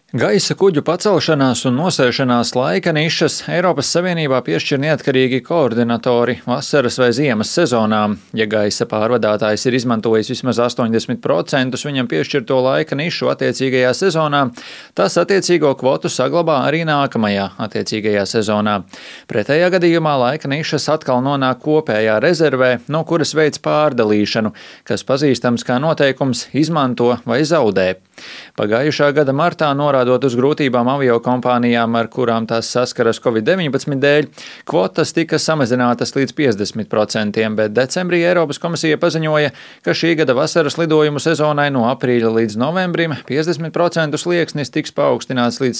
Gaisa kuģu pacelšanās un nosēšanās laika nišas Eiropas Savienībā piešķir neatkarīgi koordinatori vasaras vai ziemas sezonām. Ja gaisa pārvadātājs ir izmantojis vismaz 80% viņam piešķirto laika nišu attiecīgajā sezonā, tas attiecīgo kvotu saglabā arī nākamajā attiecīgajā sezonā. Pretējā gadījumā laika nišas atkal nonāk kopējā rezervē, no kuras veids pārdalīšanu, kas pazīstams kā noteikums izmanto vai zaudē. Pagājušā gada martā, norādot uz grūtībām aviokompānijām, ar kurām tās saskaras Covid-19 dēļ, kvotas tika samazinātas līdz 50%, bet decembrī Eiropas komisija paziņoja, ka šī gada vasaras lidojumu sezonai no aprīļa līdz novembrim 50% slieksnis tiks paaugstināts līdz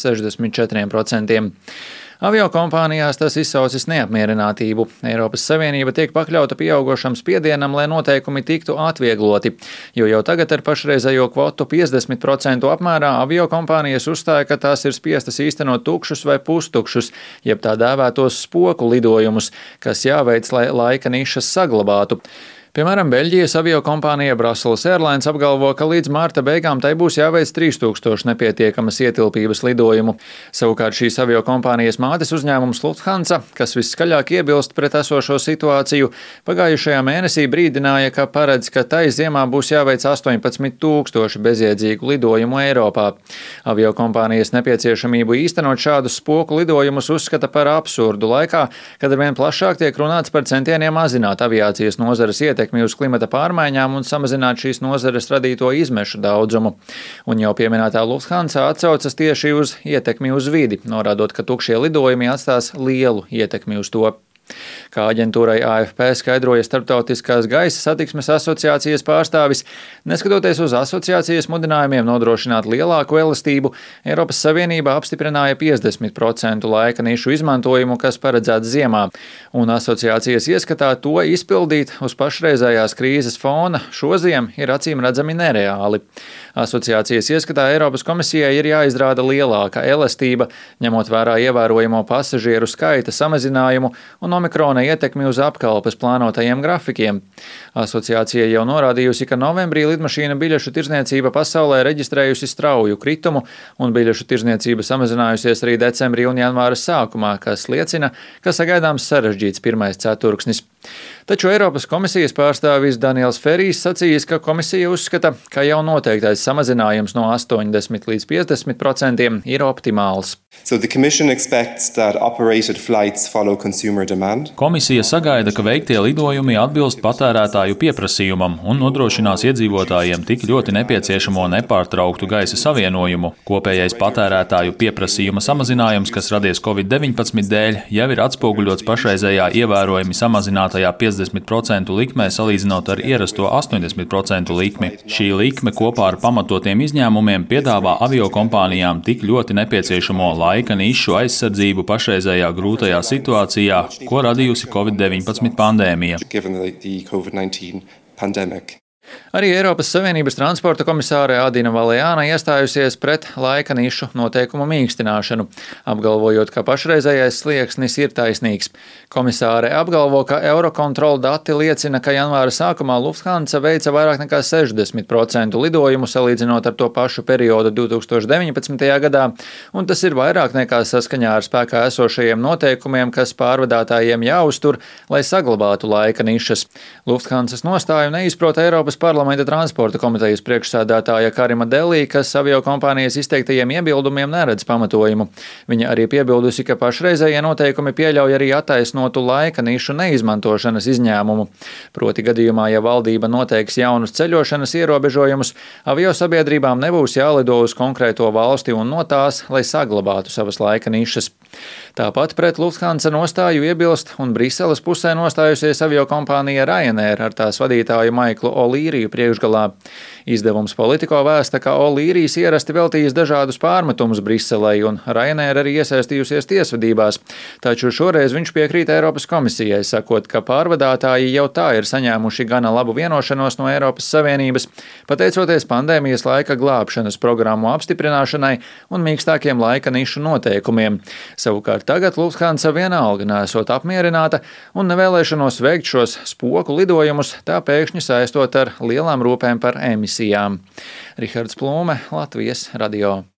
64%. Aviokompānijās tas izsaucis neapmierinātību. Eiropas Savienība tiek pakļauta pieaugošam spiedienam, lai noteikumi tiktu atviegloti, jo jau tagad ar pašreizējo kvotu 50% apmērā aviokompānijas uzstāja, ka tās ir spiestas īstenot tukšus vai pustukšus, jeb tā dēvētos spoku lidojumus, kas jāveic, lai laika nišas saglabātu. Piemēram, Beļģijas aviokompānija Brussels Airlines apgalvo, ka līdz marta beigām tai būs jāveic 3000 nepietiekamas ietilpības lidojumu. Savukārt šīs aviokompānijas mātes uzņēmums Lufthansa, kas viskaļāk iebilst pret esošo situāciju, pagājušajā mēnesī brīdināja, ka paredz, ka tai ziemā būs jāveic 18 000 bezjēdzīgu lidojumu Eiropā. Aviokompānijas nepieciešamību īstenot šādus spoku lidojumus uzskata par absurdu laikā, kad arvien plašāk tiek runāts par centieniem mazināt aviācijas nozares ietekmi uz klimata pārmaiņām un samazināt šīs nozares radīto izmešu daudzumu. Un jau pieminētā Lufthansa atsaucas tieši uz ietekmi uz vidi, norādot, ka tukšie lidojumi atstās lielu ietekmi uz to. Kā aģentūrai AFP skaidroja Starptautiskās gaisa satiksmes asociācijas pārstāvis, neskatoties uz asociācijas mudinājumiem nodrošināt lielāku elastību, Eiropas Savienība apstiprināja 50% laika nišu izmantojumu, kas paredzēts ziemā, un asociācijas ieskatā to izpildīt uz pašreizējās krīzes fona šoziem ir acīm redzami nereāli. Asociācijas ieskatā Eiropas komisijai ir jāizrāda lielāka elastība, ņemot vērā ievērojamo pasažieru skaita samazinājumu un omikrona ietekmi uz apkalpes plānotajiem grafikiem. Asociācija jau norādījusi, ka novembrī lidmašīnu biļešu tirdzniecība pasaulē reģistrējusi strauju kritumu, un biļešu tirdzniecība samazinājusies arī decembrī un janvāra sākumā, kas liecina, ka sagaidāms sarežģīts pirmais ceturksnis. Taču Eiropas komisijas pārstāvis Daniels Ferijs sacījis, ka komisija uzskata, ka jau noteiktais samazinājums no 80 līdz 50% ir optimāls. Komisija sagaida, ka veiktie lidojumi atbilst patērētāju pieprasījumam un nodrošinās iedzīvotājiem tik ļoti nepieciešamo nepārtrauktu gaisa savienojumu. Kopējais patērētāju pieprasījuma samazinājums, kas radies Covid-19 dēļ, jau ir atspoguļots pašreizējā ievērojami samazinātajā 50% likmē salīdzinot ar ierasto 80% likmi. Šī likme kopā ar pamatotiem izņēmumiem piedāvā aviokompānijām tik ļoti nepieciešamo laika nišu aizsardzību pašreizējā grūtajā situācijā, ko radījusi Covid-19 pandēmija. Arī Eiropas Savienības transporta komisāre Adina Valēāna iestājusies pret laika nišu noteikumu mīkstināšanu, apgalvojot, ka pašreizējais slieksnis ir taisnīgs. Komisāre apgalvo, ka Eurocontrol dati liecina, ka janvāra sākumā Lufthansa veica vairāk nekā 60% lidojumu salīdzinot ar to pašu periodu 2019. gadā, un tas ir vairāk nekā saskaņā ar spēkā esošajiem noteikumiem, kas pārvadātājiem jāuztur, lai saglabātu laika nišas. Lufthansas nostāju neizprota Eiropas parlamenta transporta komitejas priekšsēdētāja Karima Delī, kas aviokompānijas izteiktajiem iebildumiem neredz pamatojumu. Viņa arī piebildusi, ka pašreizējie noteikumi pieļauj arī attaisnotu laika nišu neizmantošanas izņēmumu. Proti gadījumā, ja valdība noteiks jaunus ceļošanas ierobežojumus, aviosabiedrībām nebūs jālido uz konkrēto valsti un no tās, lai saglabātu savas laika nišas. Tāpat pret Lufthansa nostāju iebilst un Briseles pusē nostājusies aviokompānija Ryanair ar tās vadītāju Maiklu O'Leariju priekšgalā. Izdevums Politico vēsta, ka O'Learys ierasti veltījis dažādus pārmetumus Briselei un Ryanair arī iesaistījusies tiesvedībās, taču šoreiz viņš piekrīt Eiropas komisijai, sakot, ka pārvadātāji jau tā ir saņēmuši gana labu vienošanos no Eiropas Savienības, pateicoties pandēmijas laika glābšanas programmu apstiprināšanai un mīkstākiem laika nišu noteikumiem. Savukārt tagad Lufthansa vienalga nesot apmierināta un nevēlēšanos veikt šos spoku lidojumus, tā pēkšņi saistot ar lielām rūpēm par emisijām. Rihards Plūme, Latvijas radio.